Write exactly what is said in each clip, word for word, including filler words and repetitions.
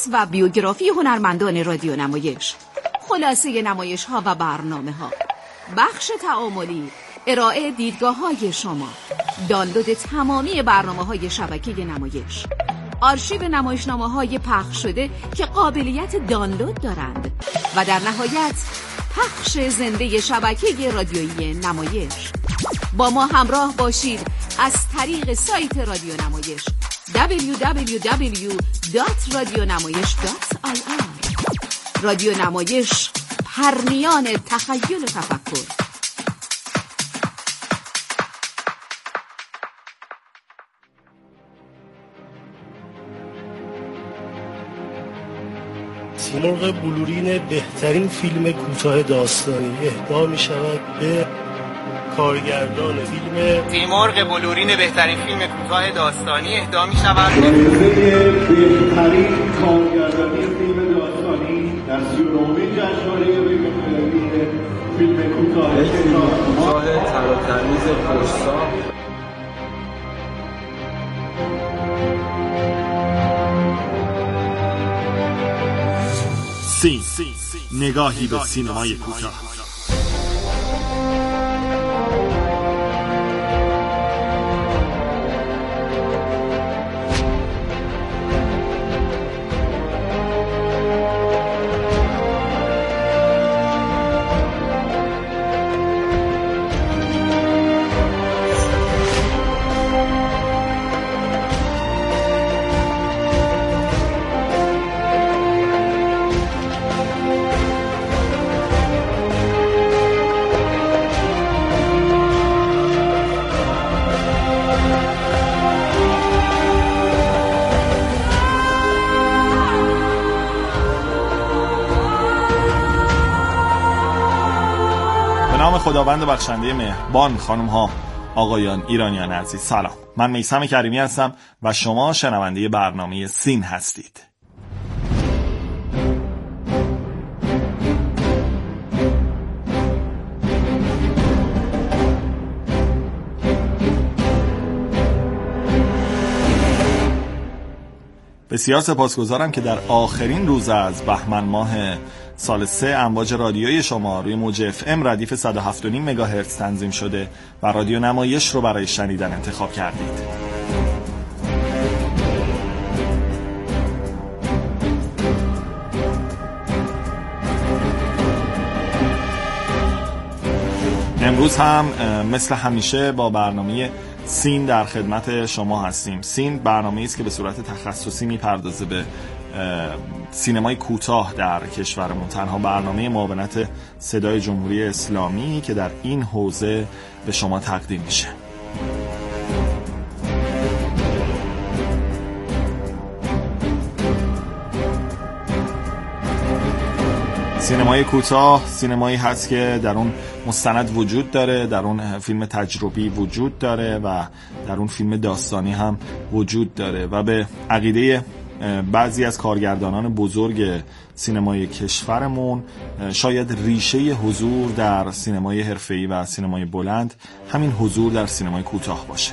و بیوگرافی هنرمندان رادیو نمایش، خلاصه نمایش ها و برنامه ها، بخش تعاملی، ارائه دیدگاه های شما، دانلود تمامی برنامه های شبکه نمایش، آرشیو نمایشنامه های پخش شده که قابلیت دانلود دارند و در نهایت پخش زنده شبکه رادیویی نمایش. با ما همراه باشید از طریق سایت رادیو نمایش دبلیو دبلیو دبلیو دات رادیونمایش دات آی آر. رادیو نمایش، پرنیان تخیل و تفکر. سیمرغ بلورین بهترین فیلم کوتاه داستانی اهدا می شود به کارگردان فیلم. سیمرغ بلورین بهترین فیلم کوتاه داستانی اهدا می شود جایزه بهترین کارگردانی فیلم داستانی در سی و نهمین جشنواره بین‌المللی فیلم کوتاه کوتاه تراتمیز پرسا. سی نگاهی به سینمای کوتاه. خداوند بخشنده مهربان، خانم ها، آقایان، ایرانیان عزیز، سلام. من میثم کریمی هستم و شما شنونده برنامه سین هستید. بسیار سپاسگزارم که در آخرین روز از بهمن ماه سال سه امواج رادیوی شما روی موج اف ام ردیف صد و هفت و نیم مگاهرتز تنظیم شده و رادیو نمایش رو برای شنیدن انتخاب کردید. امروز هم مثل همیشه با برنامه سین در خدمت شما هستیم. سین برنامه‌ای است که به صورت تخصصی میپردازه به سینمای کوتاه در کشورمون. تنها برنامه معاونت صدای جمهوری اسلامی که در این حوزه به شما تقدیم میشه. سینمای کوتاه سینمایی هست که در اون مستند وجود داره، در اون فیلم تجربی وجود داره و در اون فیلم داستانی هم وجود داره و به عقیده بعضی از کارگردانان بزرگ سینمای کشورمون شاید ریشه حضور در سینمای حرفه‌ای و سینمای بلند همین حضور در سینمای کوتاه باشه.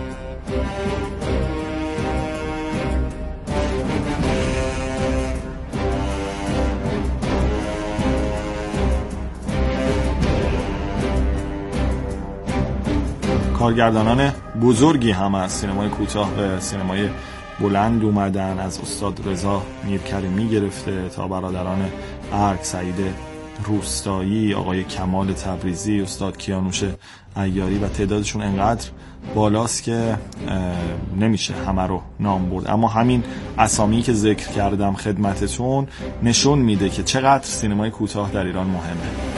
کارگردانان بزرگی هم از سینمای کوتاه به سینمای بلند اومدن، از استاد رضا میرکریمی گرفته تا برادران ارگ، سعید روستایی، آقای کمال تبریزی، استاد کیانوش عیاری و تعدادشون انقدر بالاست که نمیشه همه رو نام برد. اما همین اسامی که ذکر کردم خدمتتون نشون میده که چقدر سینمای کوتاه در ایران مهمه.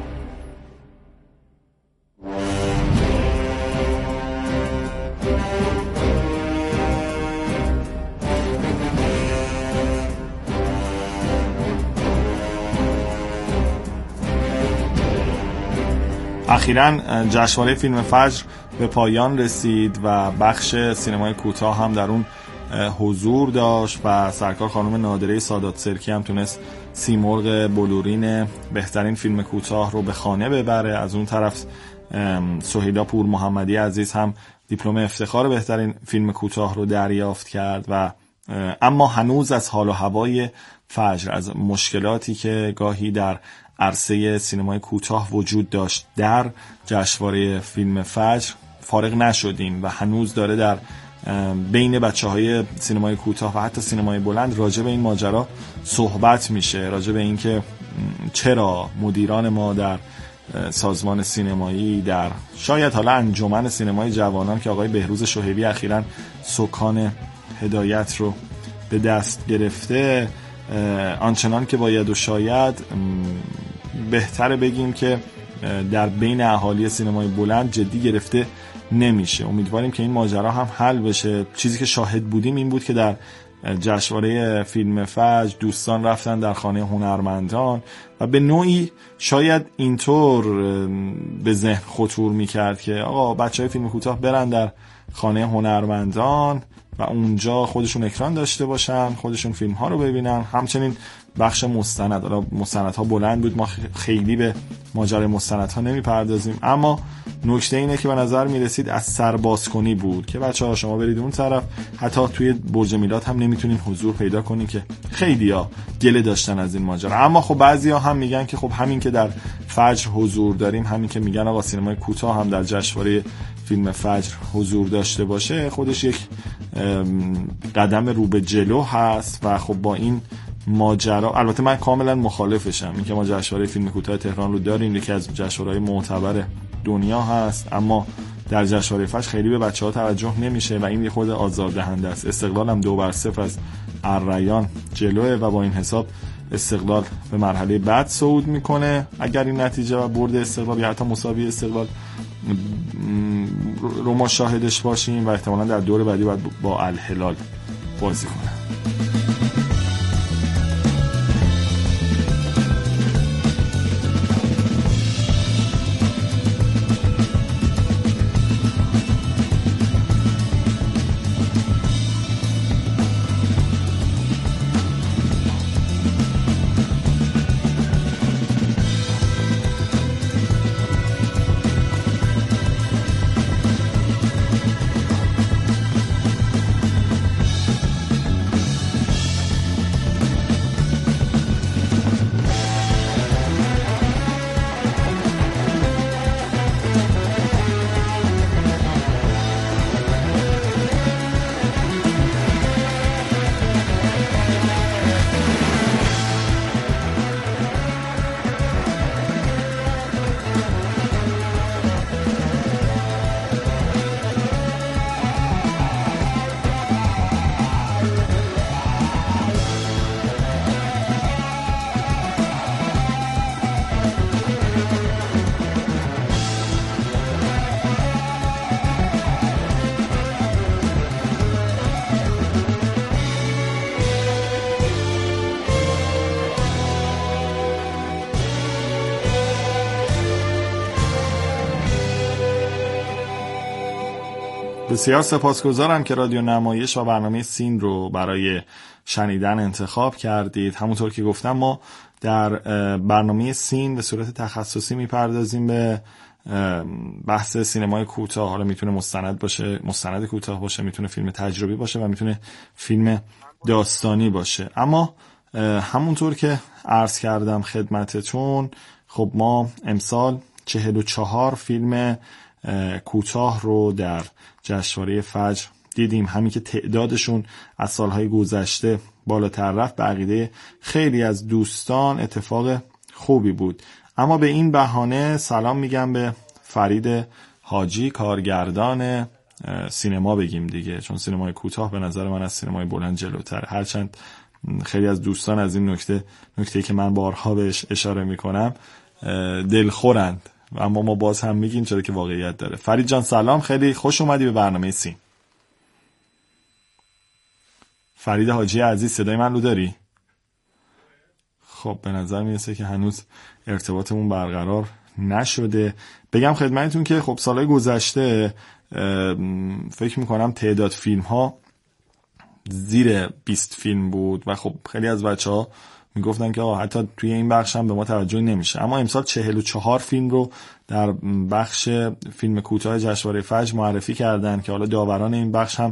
اخیراً جشنواره فیلم فجر به پایان رسید و بخش سینمای کوتاه هم در اون حضور داشت و سرکار خانم نادره سادات سرکی هم تونست سیمرغ بلورین بهترین فیلم کوتاه رو به خانه ببره. از اون طرف سهیلا پور محمدی عزیز هم دیپلم افتخار بهترین فیلم کوتاه رو دریافت کرد و اما هنوز از حال و هوای فجر، از مشکلاتی که گاهی در عرصه سینمای کوتاه وجود داشت در جشنواره فیلم فجر فارغ نشدیم و هنوز داره در بین بچه‌های سینمای کوتاه و حتی سینمای بلند راجع به این ماجرا صحبت میشه، راجع به این که چرا مدیران ما در سازمان سینمایی، در شاید حالا انجمن سینمای جوانان که آقای بهروز شهیبی اخیراً سکان هدایت رو به دست گرفته، آنچنان که باید و شاید بهتره بگیم که در بین اهالی سینمای بلند جدی گرفته نمیشه. امیدواریم که این ماجرا هم حل بشه. چیزی که شاهد بودیم این بود که در جشنواره فیلم فجر دوستان رفتن در خانه هنرمندان و به نوعی شاید اینطور به ذهن خطور میکرد که آقا بچهای فیلم کوتاه برن در خانه هنرمندان و اونجا خودشون اکران داشته باشن، خودشون فیلم ها رو ببینن. همچنین بخش مستند، حالا مستندها بلند بود، ما خیلی به ماجرای مستندها نمیپردازیم، اما نکته اینه که به نظر میرسید از سربازکنی بود که بچه‌ها شما برید اون طرف، حتی توی برج میلاد هم نمیتونین حضور پیدا کنین که خیلیا گله داشتن از این ماجرا. اما خب بعضیا هم میگن که خب همین که در فجر حضور داریم، همین که میگن آقا سینمای کوتاه هم در جشنواره فیلم فجر حضور داشته باشه، خودش یک قدم رو به جلو هست و خب با این ماجرا، البته من کاملا مخالفشم، اینکه ما جشنواره فیلم کوتاه تهران رو داریم، یکی از جشنواره‌های معتبر دنیا هست، اما در جشنواره فجر خیلی به بچه‌ها توجه نمیشه و این یه خود آزاردهنده است. استقلال هم دو بر صفر از الریان جلوه و با این حساب استقلال به مرحله بعد صعود میکنه. اگر این نتیجه و برد استقلال یا حتی مساوی استقلال رو ما شاهدش باشیم و احتمالاً در دور بعدی باید با الهلال بازی کنه. بسیار سپاسگزارم که رادیو نمایش و برنامه سین رو برای شنیدن انتخاب کردید. همونطور که گفتم ما در برنامه سین به صورت تخصصی میپردازیم به بحث سینمای کوتاه. حالا میتونه مستند باشه، مستند کوتاه باشه، میتونه فیلم تجربی باشه و میتونه فیلم داستانی باشه. اما همونطور که عرض کردم خدمتتون، خب ما امسال چهل و چهار فیلم کوتاه رو در جشنواره فجر دیدیم. همین که تعدادشون از سالهای گذشته بالاتر رفت به عقیده خیلی از دوستان اتفاق خوبی بود. اما به این بهانه سلام میگم به فرید حاجی، کارگردان سینما بگیم دیگه، چون سینمای کوتاه به نظر من از سینمای بلند جلوتره. هرچند خیلی از دوستان از این نکته نکته‌ای که من بارها بهش اشاره میکنم دلخورند، اما ما باز هم میگیم چرا که واقعیت داره. فرید جان سلام، خیلی خوش اومدی به برنامه سین. فرید حاجی عزیز صدای من رو داری؟ خب به نظر میرسه که هنوز ارتباطمون برقرار نشده. بگم خدمتتون که خب سالهای گذشته فکر میکنم تعداد فیلم ها زیر بیست فیلم بود و خب خیلی از بچه ها میگفتن که آه حتی توی این بخش هم به ما توجه نمیشه. اما امسال چهل و چهار فیلم رو در بخش فیلم کوتاه جشنواره فجر معرفی کردن که حالا داوران این بخش هم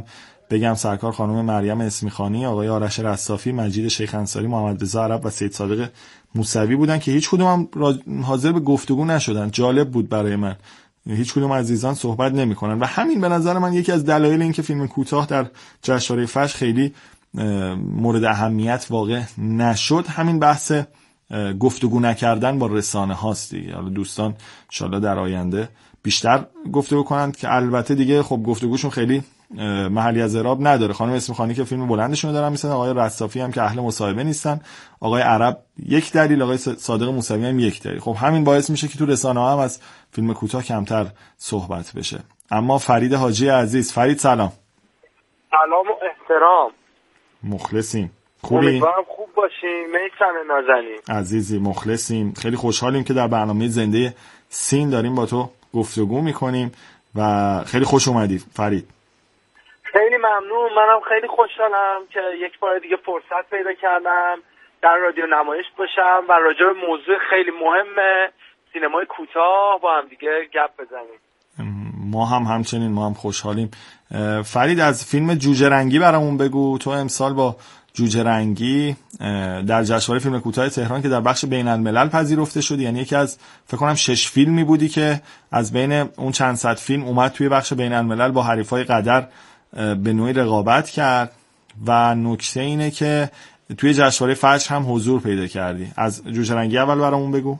بگم سرکار خانم مریم اسمیخانی، آقای آرش رصافی، مجید شیخ انصاری، محمد رضا عرب و سید صادق موسوی بودن که هیچ کدوم هم حاضر به گفتگو نشدن. جالب بود برای من، هیچ کدوم عزیزان صحبت نمی‌کنن و همین به نظر من یکی از دلایل این که فیلم کوتاه در جشنواره فجر خیلی مورد اهمیت واقع نشد، همین بحث گفتگو نکردن با رسانه هاست دیگه. حالا دوستان ان شاءالله در آینده بیشتر گفتگو کنند که البته دیگه خب گفتگوشون خیلی محلی از اعراب نداره. خانم اسمیخانی که فیلم بلندشون رو دارن میسن، آقای رصافی هم که اهل مصاحبه نیستن، آقای عرب یک دلیل، آقای صادق موسوی هم یک دلیل. خب همین باعث میشه که تو رسانه‌ها هم از فیلم کوتاه کمتر صحبت بشه. اما فرید حاجی عزیز، فرید سلام. سلام و احترام. مخلصیم. خوبی؟ امیدوارم خوب باشیم. میثم نازنین عزیزی مخلصیم. خیلی خوشحالیم که در برنامه زنده سین داریم با تو گفتگو میکنیم و خیلی خوش اومدی فرید. خیلی ممنون. منم خیلی خوشحالم که یک بار دیگه فرصت پیدا کردم در رادیو نمایش باشم و راجع به موضوع خیلی مهم سینمای کوتاه با هم دیگه گپ بزنیم. ما هم همچنین، ما هم خوشحالیم. فرید از فیلم جوجه رنگی برامون بگو. تو امسال با جوجه رنگی در جشنواره فیلم کوتاه تهران که در بخش بین الملل پذیرفته شدی، یعنی یکی از فکر کنم شش فیلمی بودی که از بین اون چند صد فیلم اومد توی بخش بین الملل با حریفای قدر به نوعی رقابت کرد و نکته اینه که توی جشنواره فجر هم حضور پیدا کردی. از جوجه رنگی اول برامون بگو.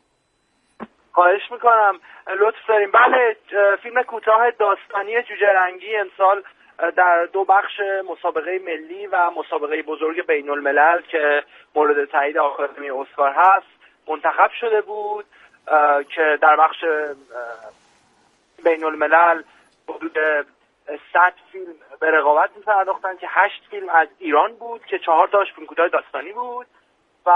خواهش میکنم، لطف داریم. بله، فیلم کوتاه داستانی جوجه رنگی امسال در دو بخش مسابقه ملی و مسابقه بزرگ بین الملل که مورد تایید آکادمی اسکار هست منتخب شده بود که در بخش بین الملل حدود صد فیلم به رقابت می‌پرداختن که هشت فیلم از ایران بود که چهار تاش فیلم کوتاه داستانی بود و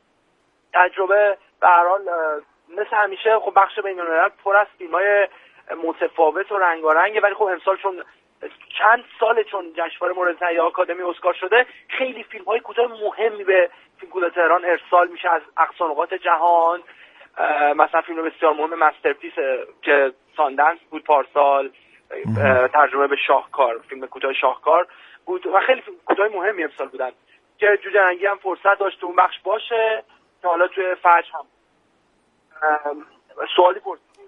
تجربه به هر حال مثل همیشه خب بخش بین الملل پر از فیلم‌های متفاوت و رنگارنگه، ولی خب امسال چون چند ساله چون جشنواره مورد تایید آکادمی اسکار شده خیلی فیلم‌های کوتاه مهمی به فیلم کوتاه تهران ارسال میشه از اقصا نقاط جهان. مثلا فیلم بسیار مهم مسترپیس که ساندنس بود پارسال، ترجمه به شاهکار، فیلم کوتاه شاهکار بود و خیلی فیلم کوتاه مهمی امسال بودن که جوجه رنگی هم فرصت داشت تو اون بخش باشه که حالا توی فجر هم سوالی پرسیدین.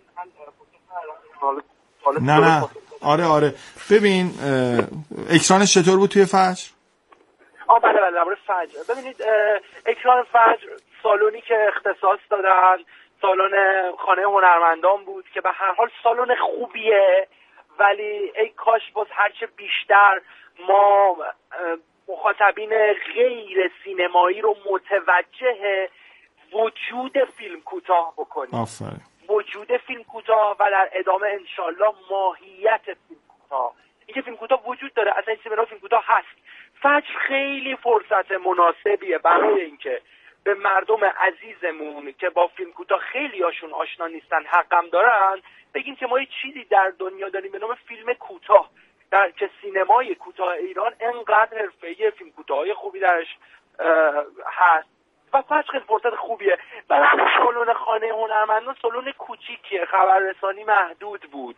نه نه آره آره ببین اکرانش چطور بود توی فجر؟ آه بله بله درباره فجر. ببینید اکران فجر سالونی که اختصاص دادن سالن خانه هنرمندان بود که به هر حال سالن خوبیه، ولی ای کاش باز هرچه بیشتر ما مخاطبین غیر سینمایی رو متوجه وجود فیلم کوتاه بکنیم. آفرین. وجود فیلم کوتاه و در ادامه انشالله ماهیت فیلم کوتاه. اینکه فیلم کوتاه وجود داره، اصلا سینما فیلم کوتاه هست. فجر خیلی فرصت مناسبیه برای اینکه به مردم عزیزمون که با فیلم کوتاه خیلی هاشون آشنا نیستن، حقم دارن، بگیم که ما یه چیزی در دنیا داریم به نام فیلم کوتاه، در که سینمای کوتاه ایران انقدر حرفه‌ای فیلم کوتاهای خوبی درش هست و فجر خیلی فرصت خوبیه. برای سالن خانه هنرمندان سالن کوچیکیه، خبررسانی محدود بود.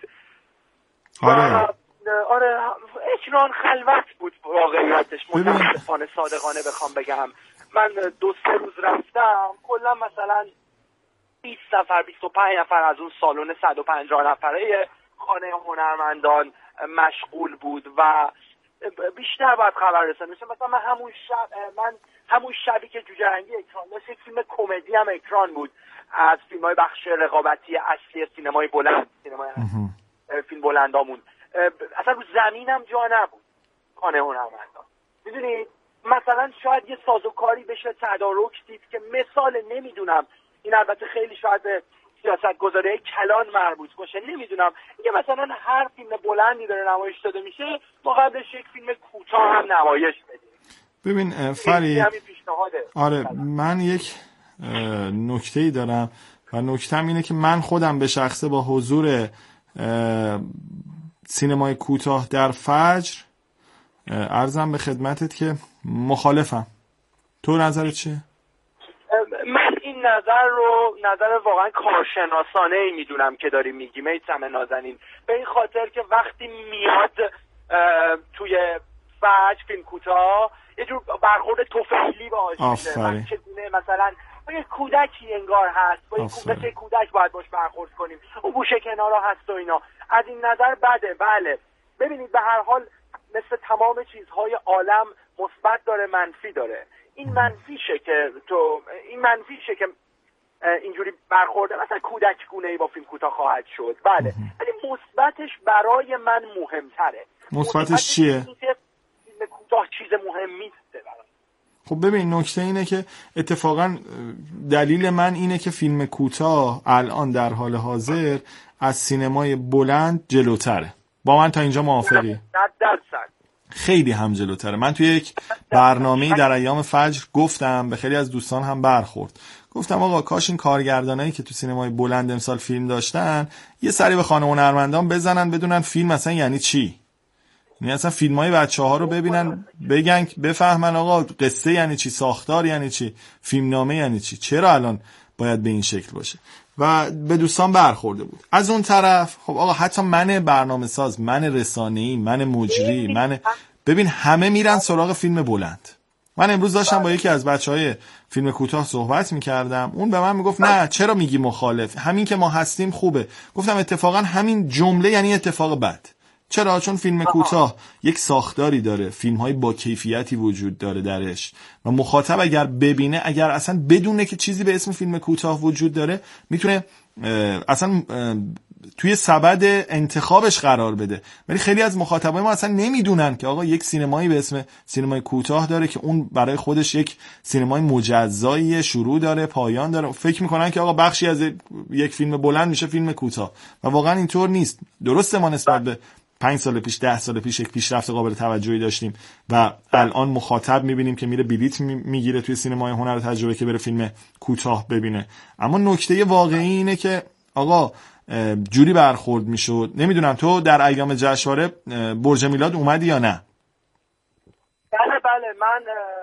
آره آره اکران خلوت بود واقعیتش. متاسفانه صادقانه بخوام بگم من دو سه روز رفتم کلا مثلا بیست نفر بیست و پنج نفر از اون سالن صد و پنجاه نفره خانه هنرمندان مشغول بود و بیشتر باید خبررسانی بشه. مثلا من همون شب من همون شبی که جوجه رنگی اکران داشت یک فیلم کمدی هم اکران بود از فیلم‌های بخش رقابتی اصلی سینمای بلند، سینمای فیلم بلندامون. اصلا رو زمینم جا نبود خانه هنرمندان. میدونید مثلا شاید یه سازوکاری بشه تدارک دید که مثال نمیدونم، این البته خیلی شاید به سیاست‌گذاری کلان مربوط باشه، نمیدونم، اینکه مثلا هر فیلم بلندی داره نمایش داده میشه ما قبلش یک فیلم کوتاه هم نمایش بدیم. ببین فرید، آره من یک نکته‌ای دارم و نکته‌م اینه که من خودم به شخصه با حضور سینمای کوتاه در فجر عرضم به خدمتت که مخالفم. تو نظرت چیه؟ من این نظر رو نظر واقعا کارشناسانه ای میدونم که داری میگی میثم نازنین، به این خاطر که وقتی میاد توی فجر فیلم کوتاه یه جور برخورد طفیلی باهاش میشه. من چگونه مثلا با یه کودکی انگار هست، با یه مثل کودک باید باش برخورد کنیم، اون گوشه کنارا هست و اینا. از این نظر بده. بله ببینید به هر حال مثل تمام چیزهای عالم مثبت داره منفی داره. این منفیشه که تو این منفیشه که اینجوری برخورده مثلا کودک گونه‌ای با فیلم کوتاه خواهد شد. بله ولی مثبتش برای من مهمتره. مثبتش چیه؟ فیلم کوتاه چیز مهمی است. خب ببین نکته اینه که اتفاقا دلیل من اینه که فیلم کوتاه الان در حال حاضر از سینمای بلند جلوتره. با من تا اینجا موافقی؟ صد درصد خیلی هم جلوتره. من توی یک برنامه‌ای در ایام فجر گفتم، به خیلی از دوستان هم برخورد، گفتم آقا کاش این کارگردانایی که تو سینمای بلند امسال فیلم داشتن یه سری به خانم هنرمندان بزنن بدونن فیلم مثلا یعنی چی. یعنی اصلا فیلمای بچه‌ها رو ببینن بگن بفهمن آقا قصه یعنی چی، ساختار یعنی چی، فیلمنامه یعنی چی، چرا الان باید به این شکل باشه. و به دوستان برخورده بود. از اون طرف خب آقا حتی من برنامه ساز، من رسانه‌ای، من مجری، من ببین همه میرن سراغ فیلم بلند. من امروز داشتم با یکی از بچهای فیلم کوتاه صحبت میکردم، اون به من میگفت نه چرا میگی مخالف، همین که ما هستیم خوبه. گفتم اتفاقا همین جمله یعنی اتفاق بد. چرا؟ چون فیلم کوتاه یک ساختاری داره، فیلم‌های با کیفیتی وجود داره درش و مخاطب اگر ببینه، اگر اصلا بدونه که چیزی به اسم فیلم کوتاه وجود داره، میتونه اصلا توی سبد انتخابش قرار بده. ولی خیلی از مخاطبای ما اصلا نمیدونن که آقا یک سینمایی به اسم سینمای کوتاه داره که اون برای خودش یک سینمای مجزایی، شروع داره، پایان داره. فکر میکنن که آقا بخشی از یک فیلم بلند میشه فیلم کوتاه و واقعا اینطور نیست. درسته ما نسبت به پنج سال پیش، ده سال پیش یک پیشرفت قابل توجهی داشتیم و الان مخاطب میبینیم که میره بلیت میگیره توی سینمای هنر تجربه که بره فیلم کوتاه ببینه. اما نکته واقعی اینه که آقا جوری برخورد میشد. نمیدونم تو در ایام جشنواره برج میلاد اومدی یا نه؟ بله بله من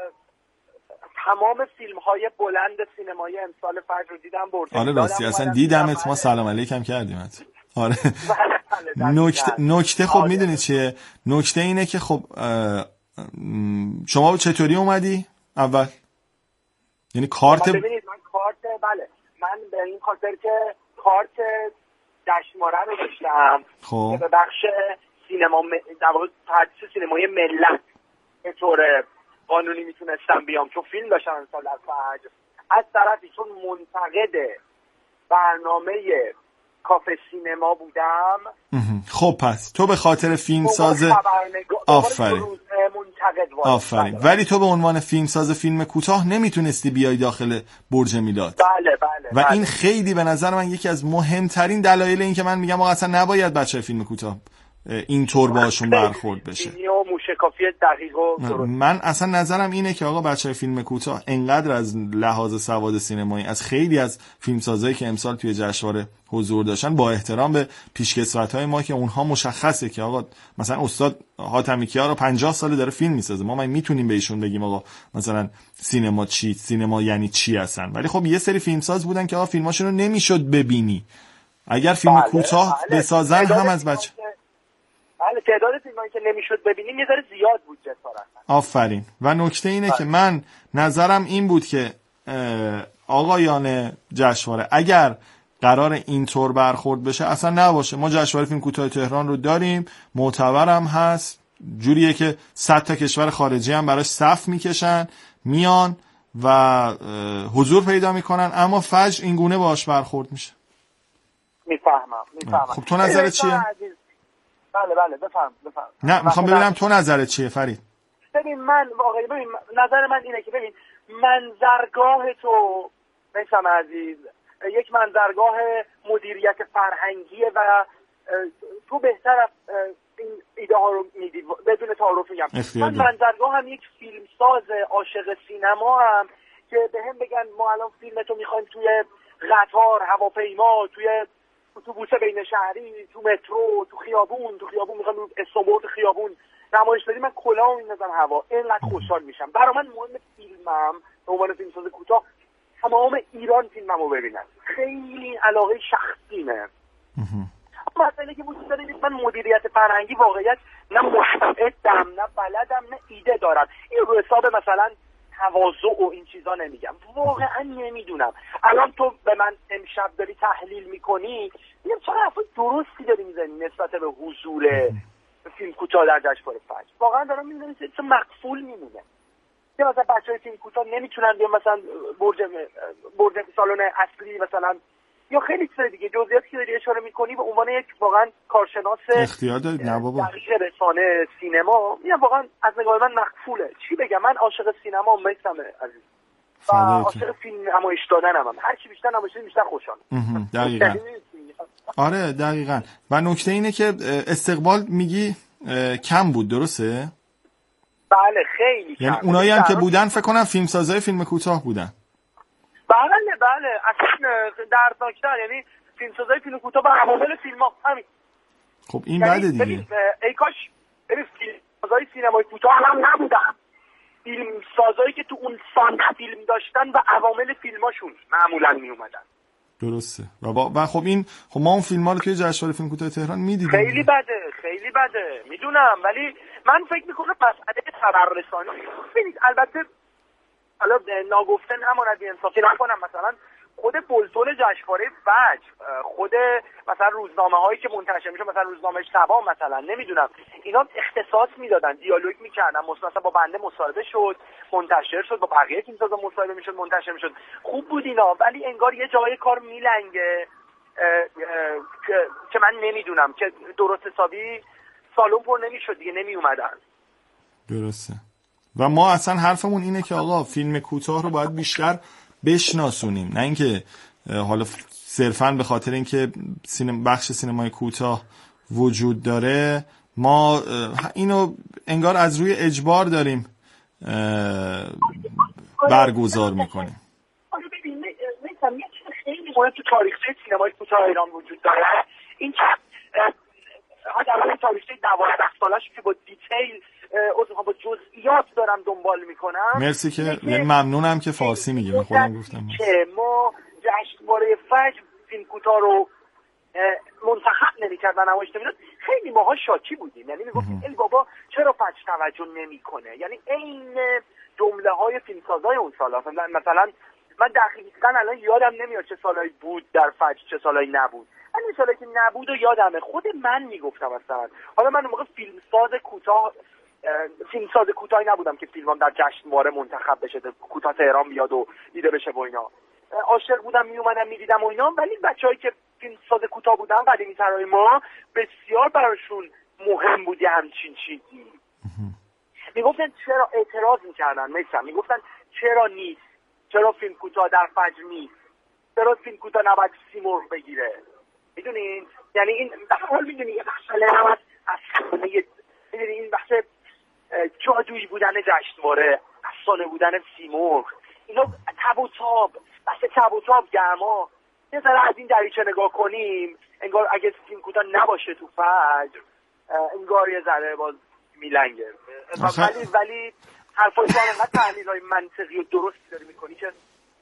تمام فیلم های بلند سینمایی امسال فجر رو دیدم. برج آره راستی اصلا دیدمت، ما سلام علیکم کردیمت. آره نکته نکته خب میدونی چیه؟ نکته اینه که خب شما چطوری اومدی اول؟ یعنی کارت ببینید من کارت بله من به این خاطر که کارت جشنواره رو داشتم خب به بخش سینما در واقع تدریس سینمای ملت به طور قانونی میتونستم بیام چون فیلم داشتم امسال در فجر. از طرفی چون منتقد برنامه کافه سینما بودم. خب پس تو به خاطر فیلم ساز آفرین آفرین ولی تو به عنوان فیلم ساز فیلم کوتاه نمیتونستی بیای داخل برج میلاد. بله بله و بله. این خیلی به نظر من یکی از مهمترین دلایل این که من میگم آقا اصلا نباید بچه فیلم کوتاه اینطور باشون برخورد بشه. موشکافی دقیق و درست. من اصلا نظرم اینه که آقا بچهای فیلم کوتاه انقدر از لحاظ سواد سینمایی از خیلی از فیلمسازایی که امسال توی جشنواره حضور داشتن، با احترام به پیشکسوت‌های ما که اونها مشخصه که آقا مثلا استاد حاتمی کیا رو پنجاه ساله داره فیلم میسازه، ما ما میتونیم به ایشون بگیم آقا مثلا سینما چی، سینما یعنی چی هستن. ولی خب یه سری فیلمساز بودن که آقا فیلماشون رو نمیشد ببینی اگر فیلم بله، کوتاه بله. بسازن هم از بچه بله تعداد فیلمایی که نمیشد ببینیم یه ذره زیاد بود جسارت. آفرین. و نکته اینه بله. که من نظرم این بود که آقایان جشنواره اگر قرار اینطور برخورد بشه اصلا نباشه. ما جشنواره فیلم کوتاه تهران رو داریم، معتبرم هست، جوریه که صد تا کشور خارجی هم براش صف میکشن میان و حضور پیدا میکنن، اما فجر این گونه باش برخورد میشه. میفهمم میفهمم. خب تو نظرت چیه؟ بله بله بفهم بفهم. نه میخوام ببینم تو نظرت چیه فرید؟ ببین من واقعا ببین نظر من اینه که ببین منظرگاه تو میسم عزیز یک منظرگاه مدیریت فرهنگیه و تو بهتر این ایده ها رو میدی بدون تعارف میگم. من منظرگاه هم یک فیلمساز عاشق سینما هم که به هم بگن ما الان فیلم تو میخوایم توی قطار، هواپیما، توی اتوبوس بین شهری، تو مترو، تو خیابون، تو خیابون میخوام استانبول خیابون نمایش بدیم، من کلاهو میندازم هوا، اینقدر خوشحال میشم. برای من مهم فیلمم به عنوان فیلمساز کوتاه تمام ایران فیلممو ببینن. خیلی علاقه شخصیمه. مسئله که وجود داره من مدیریت فرهنگی واقعیت نه مستعدم نه بلدم نه ایده دارم. این رو حساب مثلا تواضع و این چیزا نمیگم، واقعا نمیدونم. الان تو به من امشب داری تحلیل میکنی، میگم چرا حرفای درستی داری میزنی نسبت به حضور فیلم کوتاه در جشنواره فجر. واقعا دارم میبینم چه مقفول میمونه که مثلا بچهای فیلم کوتاه نمیتونن بیان مثلا برج برج سالن اصلی مثلا، یا خیلی چیز دیگه جزئیاتی که داری اشاره میکنی به عنوان یک واقعا کارشناس اختیار دارید. نه بابا دقیق رسانه سینما میگم واقعا از نگاه من مقفوله. چی بگم، من عاشق سینما میسمه عزیز و عاشق فیلم نمایش دادنم هم. هر چی بیشتر نمایش بیشتر خوشحالم. دقیقاً. آره دقیقاً. و نکته اینه که استقبال میگی کم بود، درسته؟ بله خیلی کم. یعنی اونایی هم که بودن فکر کنم فیلمسازای فیلم کوتاه بودن. بله بله اصلا دردناکتر، یعنی فیلمسازای فیلم کوتاه و عوامل فیلم‌ها همین. خب این بده دیگه. ای کاش ببین فیلمسازای سینمای کوتاه هم نبودن، فیلمسازایی که تو اون سانت فیلم داشتن و عوامل فیلماشون معمولا می اومدن. درسته. و با... و خب این خب ما اون فیلم‌ها رو توی جشنواره فیلم کوتاه تهران می‌دیدیم. خیلی بده خیلی بده میدونم، ولی من فکر می‌کنم مسئله خبررسانی ببینید البته حالا ناگفته نماند بی‌انصافی نکنم، مثلا خود بولتون جشنواره فجر، خود مثلا روزنامه‌هایی که منتشر میشه مثلا روزنامه شبا مثلا نمیدونم اینا اختصاص میدادن، دیالوگ میکردن، مثلا با بنده مصاحبه شد منتشر شد، با بقیه فیلمسازا مصاحبه میشد منتشر میشد، خوب بود اینا. ولی انگار یه جای کار میلنگه که من نمیدونم که درست حسابی سالن پر نمیشد دیگه، نمی اومدن. درسته. و ما اصلا حرفمون اینه که آقا فیلم کوتاه رو باید بیشتر بشناسونیم، نه اینکه حالا صرفاً به خاطر اینکه سینما بخش سینمای کوتاه وجود داره ما اینو انگار از روی اجبار داریم برگزار میکنیم. آره ببین مثلا یه چیز خیلی مهم تو تاریخچه سینمای کوتاه ایران وجود داره، این که حداقل تاریخچه دوازده سالش که با دیتیل از با جزئیات دارم دنبال میکنم. مرسی که یعنی ممنونم که فارسی میگی. من خودم گفتم که ما جشنواره فجر فیلم کوتاه رو منتخب نمی‌کرد و نمایش نمیداد، خیلی ماها شاکی بودیم، یعنی میگفتیم ای بابا چرا فجر توجه نمیکنه، یعنی عین جمله‌های فیلمسازای اون سالا. مثلا مثلا من دقیقاً الان یادم نمیاد چه سالایی بود در فجر چه سالایی نبود، این سالی که نبود و یادمه خود من میگفتم مثلا حالا من اون موقع فیلمساز کوتاه فیلمساز کوتاهی نبودم که فیلمم در جشنواره منتخب بشه، کوتاه تهران بیاد و دیده بشه و اینا، عاشق بودم میومدم میدیدم و اینا. ولی بچه‌هایی که فیلمساز کوتاه بودن قدیمی ترای ما بسیار براشون مهم بود همچین چیزی. میگفتن چرا اعتراض میکردن مثلا میگفتن چرا نیست، چرا فیلم کوتاه در فجر نیست، چرا فیلم کوتاه نباید سیمرغ بگیره. میدونین یعنی این در حال میدونی یه مسئله نباید از میدونی این بحث جادویی بودن جشنواره، افسانه بودن سیمرغ، اینا تب و تاب، بحث تب و تاب گرما یه ذره از این دریچه نگاه کنیم انگار اگه فیلم کوتاه نباشه تو فجر انگار یه ذره باز میلنگه. ولی ولی حرفای تو انقدر تحلیل‌های منطقی و درستی داری میکنی که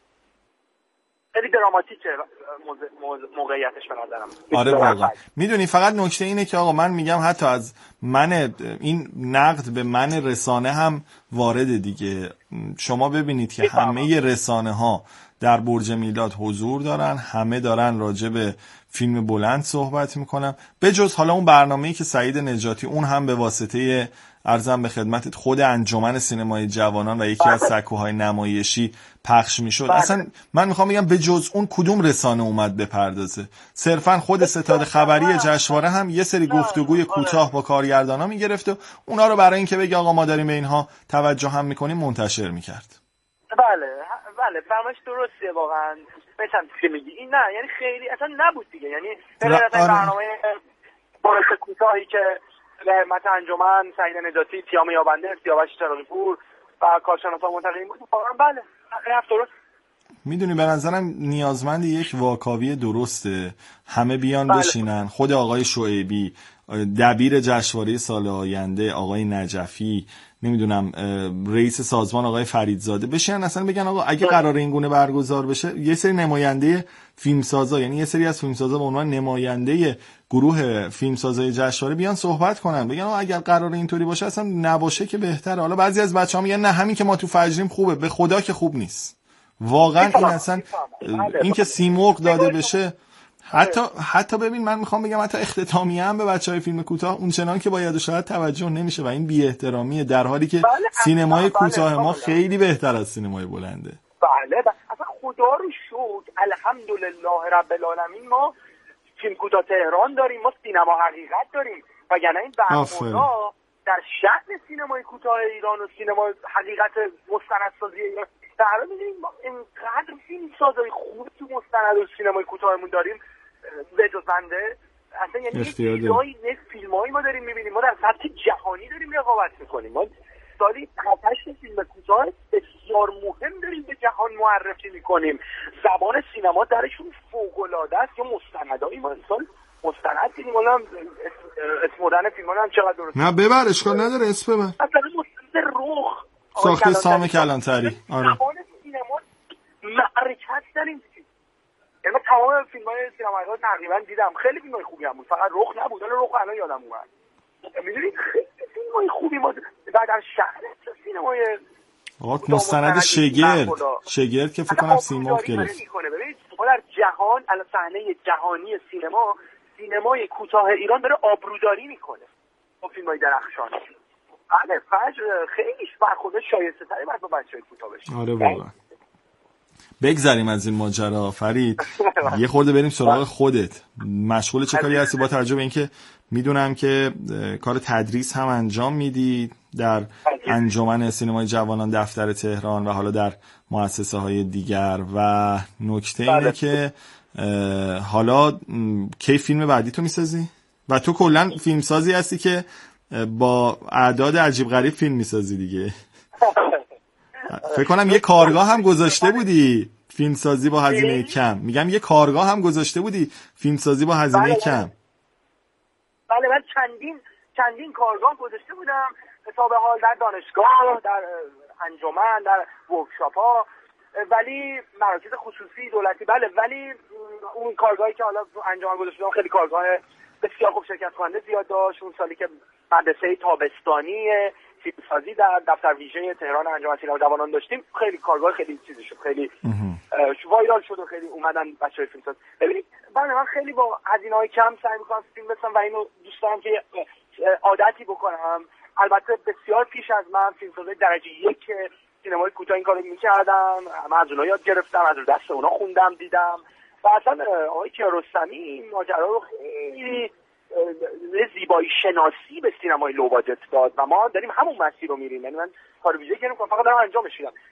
خیلی دراماتیکه موقعیتش به نظرم. آره واقعا. میدونی فقط نکته اینه که آقا من میگم حتی از من این نقد به من رسانه هم وارده دیگه. شما ببینید که همه رسانه ها در برج میلاد حضور دارن، همه دارن راجع به فیلم بلند صحبت میکنن، به جز حالا اون برنامه‌ای که سعید نجاتی اون هم به واسطه عرضم به خدمتت خود انجمن سینمای جوانان و یکی از سکوهای نمایشی پخش میشد. اصلا من میخوام بگم به جز اون کدوم رسانه اومد بپردازه. صرفا خود ستاد خبری جشنواره هم یه سری گفتگوی کوتاه با کارگردانا میگرفت و اونا رو برای اینکه بگه آقا ما داریم به اینها توجه هم میکنیم منتشر میکرد. بله بله فرمایش درسته واقعا. مثلا چی میگی این نه یعنی خیلی اصلا نبود دیگه، یعنی مثلا برنامه بارش کوتاهی که رحمت انجمن، سعید نجاتی، تیام یابنده، سیاوش چراغی پور و کارشناسان منتقدین بود واقعا بله رفت درست. میدونی به نظرم نیازمند یک واکاوی درسته، همه بیان بله. بشینن، خود آقای شعیبی دبیر جشنواره سال آینده، آقای نجفی، نمیدونم رئیس سازمان آقای فریدزاده بشن اصلا بگن آقا اگه قرار این گونه برگزار بشه یه سری نماینده فیلمسازا، یعنی یه سری از فیلمسازا به عنوان نماینده گروه فیلمسازای جشنواره بیان صحبت کنن، بگن آقا اگر قرار اینطوری باشه اصلا نباشه که بهتره. حالا بعضی از بچه‌ها میگن نه همین که ما تو فجریم خوبه، به خدا که خوب نیست. واقعا این اصلا این که سیمرغ داده بشه، حتی حتی ببین من میخوام بگم حتی اختتامیه هم به بچهای فیلم کوتاه اونچنان که باید و شاید توجه نمیشه و این بی احترامیه، در حالی که بله سینمای بله کوتاه بله ما بله. خیلی بهتر از سینمای بلنده. بله بله اصلا خدا رو شکر الحمدلله رب العالمین ما فیلم کوتاه تهران داریم، ما سینما حقیقت داریم، وگرنه این برنامه‌ها در شأن سینمای کوتاه ایران و سینما حقیقت مستندسازی ایران در حال می‌بینیم ما اینقدر فیلمسازای خوب تو مستند و سینمای کوتاهمون داریم به جز بنده اصلا، یعنی چیزایی نه فیلمایی ما داریم می‌بینیم، ما در سطح جهانی داریم رقابت می‌کنیم، ما سالی هشت فیلم کوتاه بسیار مهم داریم به جهان معرفی می‌کنیم، زبان سینما درشون فوق‌العاده است. یا مستندایی ما امسال مستند دیدیم، حالا اسم مدن فیلم‌ها هم چقدر درست نه ببر اشکال نداره اسم ببر، مثلا مستند رخ ساخته سام کلانتری. آره زبان سینما معرکت داریم، یعنی تمام فیلم‌های سینمایی رو تقریبا دیدم، خیلی فیلم‌های خوبی هم بود، فقط رخ نبود، ولی رخ الان یادم اومد. می‌دونید خیلی فیلم‌های خوبی ما در شهر سینمای آقا مستند شگرد شگرد که فکر کنم سیمرغ گرفت. ببینید ما در جهان الان صحنه جهانی سینما، سینمای کوتاه ایران داره آبروداری میکنه با فیلم‌های درخشان. بله فجر خیلی برخورد شایسته‌تری باید با بچه‌های کوتاه بشه. آره واقعا. بگذریم از این ماجرا فرید، یه خورده بریم سراغ خودت. مشغول چه کاری هستی با توجه به اینکه میدونم که کار تدریس هم انجام میدی در انجمن سینمای جوانان دفتر تهران و حالا در مؤسسه های دیگر، و نکته اینه که حالا کی فیلم بعدی تو میسازی؟ و تو کلا فیلمسازی هستی که با اعداد عجیب غریب فیلم میسازی دیگه. فکر کنم یه کارگاه هم گذاشته بودی فیلمسازی با هزینه کم. میگم یه کارگاه هم گذاشته بودی فیلمسازی با هزینه بله کم. بله من چندین چندین کارگاه گذاشته بودم تا به حال، در دانشگاه، در انجمن، در ورکشاپ‌ها، ولی مراکز خصوصی دولتی. بله ولی اون کارگاهی که حالا انجمن گذاشته بودم خیلی کارگاه بسیار خوب شرکت کننده زیاد داشت. اون سالی که مدرسه تابستانی فیلمسازی در دفتر ویژه تهران انجمن سینما جوانان داشتیم، خیلی کارگاه خیلی چیزی شد، خیلی وایرال شد و خیلی اومدن بچه‌های فیلمساز. ببینید من من خیلی با هزینه‌های کم سعی می‌کنم فیلم بسازم و اینو دوست دارم که عادتی بکنم. البته بسیار پیش از من فیلمسازای درجه یک سینمای کوتاه این کارو می‌کردم، من از اونها یاد گرفتم، از دست اونها خوندم دیدم، و اصلا آقای کیارستمی ماجرا رو خیلی زیبایی شناسی به سینمای لو باجت داد و ما داریم همون مسیر رو میریم. یعنی من کار ویژه کردم، فقط دارم انجامش میدم.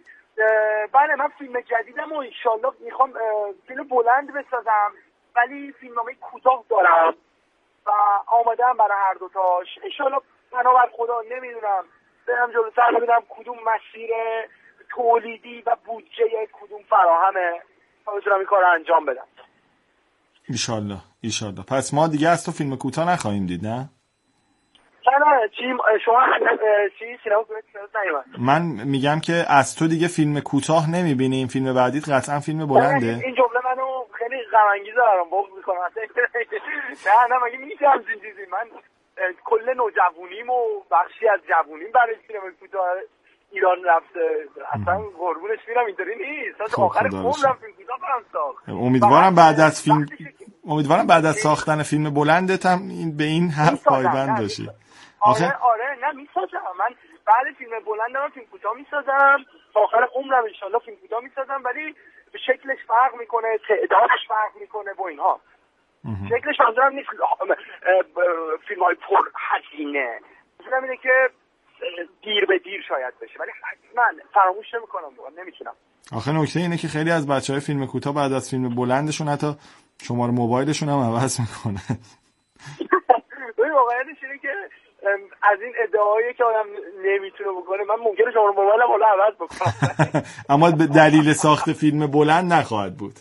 بله من فیلم جدیدم و انشالله میخوام فیلم بلند بسازم، ولی فیلمنامه کوتاه دارم و آماده‌ام برای هر دو تاش. انشالله بنابر خدا نمیدونم برم جلوتر ببینم کدوم مسیر تولیدی و بودجه کدوم فراهمه تا بتونم این کار رو انجام بدم. ایشالله ایشالله. پس ما دیگه از تو فیلم کوتاه نخواهیم دید نه؟ نه چی شما چی سینما نمی‌بینید؟ من میگم که از تو دیگه فیلم کوتاه نمیبینیم، فیلم بعدیت قطعا فیلم بلنده. این جمله منو خیلی غم انگیزه برام بغض میکنه. نه نه مگه میشه همچین چیزی؟ من کل نوجوانیم و بخشی از جوونیم برای سینما کوتاه ایران رفته، اصلا قربونش میرم اینطوری نیست. تا آخر عمرم فیلم کوتاه برام ساخت. امیدوارم بعد از فیلم امیدوارم بعد از ساختن فیلم بلندت هم این به این حرف پایبند باشی. آره آره نه میسازم من بعد فیلم بلندم فیلم کوتاه میسازم، تا آخر عمرم ان شاءالله فیلم کوتاه میسازم، ولی به شکلش فرق میکنه، تعدادش فرق میکنه با اینها. شکلش منظورم نیست فیلم های پر هزینه، منظورم اینه که دیر به دیر شاید بشه، ولی من فراموش نمیکنم، نمیتونم. آخه نکته اینه که خیلی از بچهای فیلم کوتاه بعد از فیلم بلندشون حتی شماره موبایلشون هم عوض میکنن. ببین واقعیتش اینه که از این ادعایی که آدم نمیتونه بکنه، من ممکنه شماره موبایلم حالا عوض بکنم. اما به دلیل ساخت فیلم بلند نخواهد بود.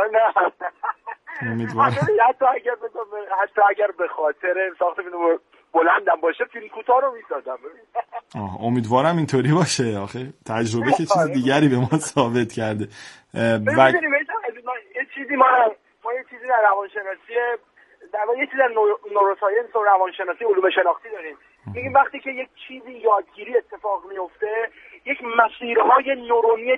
نه امیدوارم. حتی اگر حتی اگر به خاطر ساخت فیلم بلندم باشه فیلم کوتاه رو میسازم. آه امیدوارم اینطوری باشه. آخه تجربه که چیز دیگری به ما ثابت کرده. و یه چیزی ما ما یه چیزی در روانشناسی در واقع یه چیزی در نوروساینس و روانشناسی علوم شناختی داریم. میگیم وقتی که یک چیزی یادگیری اتفاق میفته یک مسیرهای نورونی